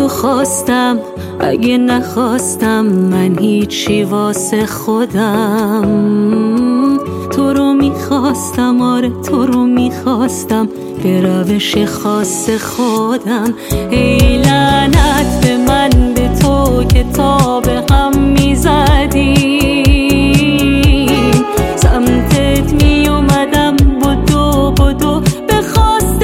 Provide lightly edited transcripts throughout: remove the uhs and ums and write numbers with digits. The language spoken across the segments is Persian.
رو خواستم، اگه نخواستم من هیچی واسه خودم. تو رو میخواستم، آره تو رو میخواستم به روش خاص خودم. ای لعنت به من، به تو که تا به هم میزدیم، سمتت میومدم بدو بدو به خواست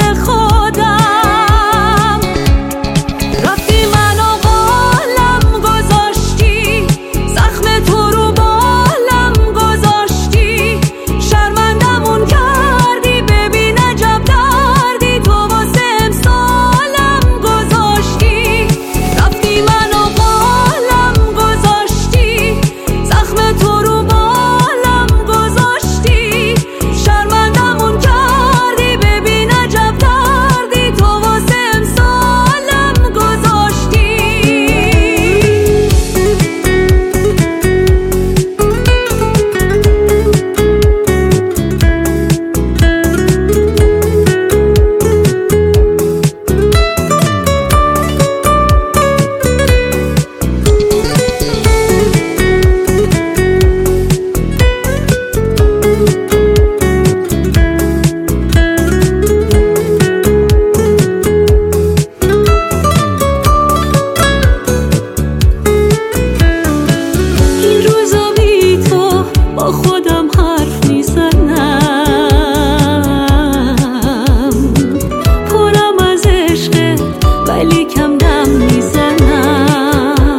خودم. رفتی منو بالم گذاشتی، زخم تو رو بالم گذاشتی، شرمندمون کردی، ببین عجب دردی تو واسه امسالم گذاشتی. رفتی منو بالم گذاشتی، زخم تو رو بالم گذاشتی، شرمندمون کردی، ببین عجب دردی تو واسه امسالم گذاشتی. این روزا بی تو با خودم حرف میزنم، پرم از عشقه ولی کم دم میزنم.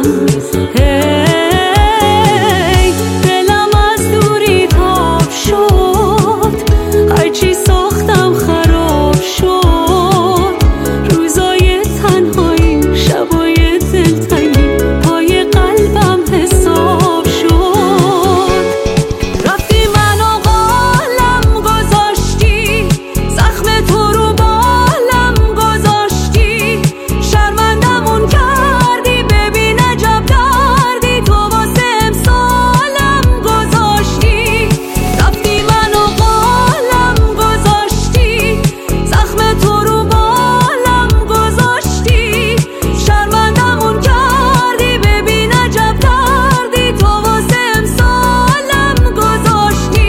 هی دلم از دوری تاب شد، هرچی ساختم خراب شد. روزای تنهایی، شبای دلتنگی، پای قلبم حساب شد. رفتی منو بالم گذاشتی، زخم تو رو بالم گذاشتی، شرمندمون کردی، ببین عجب دردی تو واسه امسالم گذاشتی. رفتی منو بالم گذاشتی، زخم تو رو بالم گذاشتی، شرمندمون کردی، ببین عجب دردی تو واسه امسالم گذاشتی.